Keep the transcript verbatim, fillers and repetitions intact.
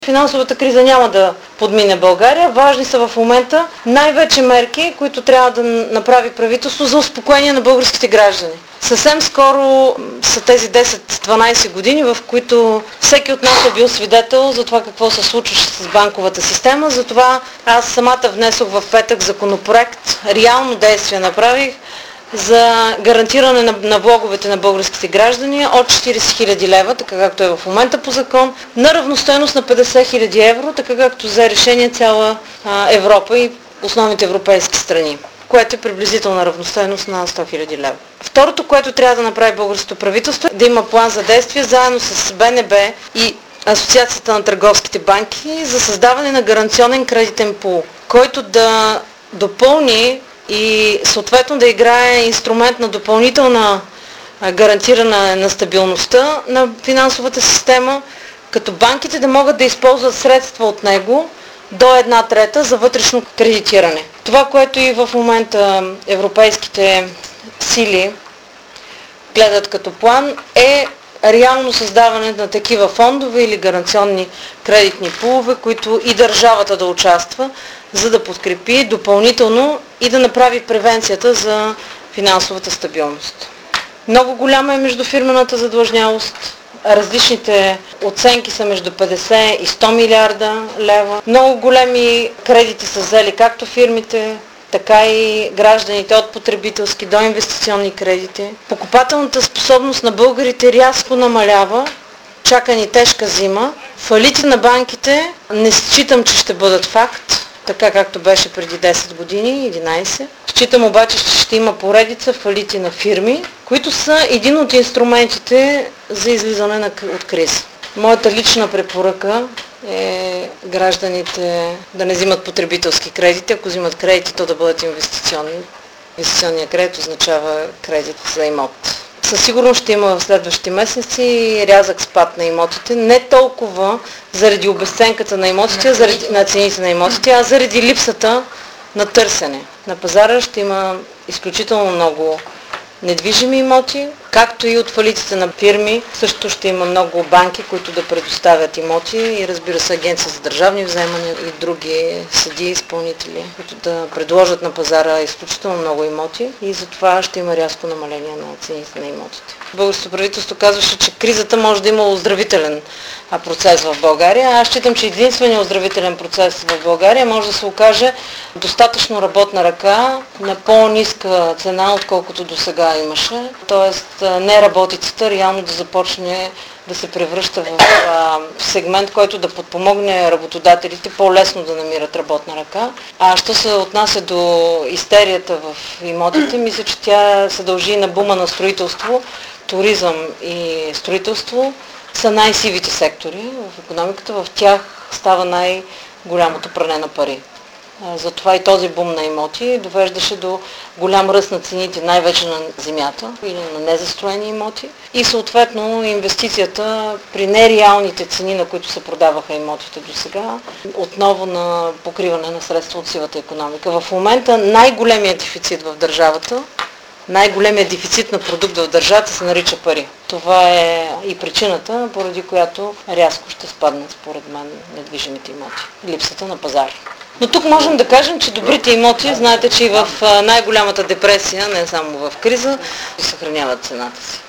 Финансовата криза няма да подмине България. Важни са в момента най-вече мерки, които трябва да направи правителство за успокоение на българските граждани. Съвсем скоро са тези десет-дванайсет години, в които всеки от нас е бил свидетел за това какво се случваше с банковата система. Затова аз самата внесох в петък законопроект, реално действие направих за гарантиране на, на влоговете на българските граждани от четирийсет хиляди лева, така както е в момента по закон, на равностойност на петдесет хиляди евро, така както взе решение цяла а, Европа и основните европейски страни, което е приблизителна равностойност на сто хиляди лева. Второто, което трябва да направи българското правителство, е да има план за действие заедно с Б Н Б и Асоциацията на търговските банки за създаване на гаранционен кредитен пул, който да допълни и съответно да играе инструмент на допълнителна гарантиране на стабилността на финансовата система, като банките да могат да използват средства от него до една трета за вътрешно кредитиране. Това, което и в момента европейските сили гледат като план, е реално създаване на такива фондове или гаранционни кредитни пулове, които и държавата да участва, за да подкрепи допълнително и да направи превенцията за финансовата стабилност. Много голяма е междуфирмената задлъжнялост. Различните оценки са между петдесет и сто милиарда лева. Много големи кредити са взели както фирмите, така и гражданите от потребителски до инвестиционни кредити. Покупателната способност на българите рязко намалява. Чака ни тежка зима. Фалити на банките не считам, че ще бъдат факт, така както беше преди десет години, единайсет. Считам обаче, че ще има поредица фалити на фирми, които са един от инструментите за излизане на, от криза. Моята лична препоръка е гражданите да не взимат потребителски кредити. Ако взимат кредити, то да бъдат инвестиционни. Инвестиционният кредит означава кредит за имот. Със сигурност ще има в следващите месеци рязък спад на имотите, не толкова заради обезценката на имотите, а заради, на цените на имотите, а заради липсата на търсене. На пазара ще има изключително много недвижими имоти, както и от фалитите на фирми. Също ще има много банки, които да предоставят имоти и разбира се агенции за държавни вземания и други съдии, изпълнители, които да предложат на пазара изключително много имоти и затова ще има рязко намаление на цените на имотите. Българското правителство казваше, че кризата може да има оздравителен процес в България. Аз считам, че единственият оздравителен процес в България може да се окаже достатъчно работна ръка на по-ниска цена, отколкото до сега имаше. Тоест неработицата реално да започне да се превръща в а, сегмент, който да подпомогне работодателите по-лесно да намират работна ръка. А що се отнася до истерията в имотите, мисля, че тя се дължи на бума на строителство, туризъм и строителство са най-сивите сектори в икономиката. В тях става най-голямото пране на пари. Затова и този бум на имоти довеждаше до голям ръст на цените, най-вече на земята или на незастроени имоти. И съответно инвестицията при нереалните цени, на които се продаваха имотите до сега, отново на покриване на средства от сивата икономика. В момента най-големият дефицит в държавата, най-големият дефицит на продукт в държавата се нарича пари. Това е и причината, поради която рязко ще спаднат, според мен, недвижимите имоти. Липсата на пазар. Но тук можем да кажем, че добрите имоти, знаете, че и в най-голямата депресия, не само в криза, съхраняват цената си.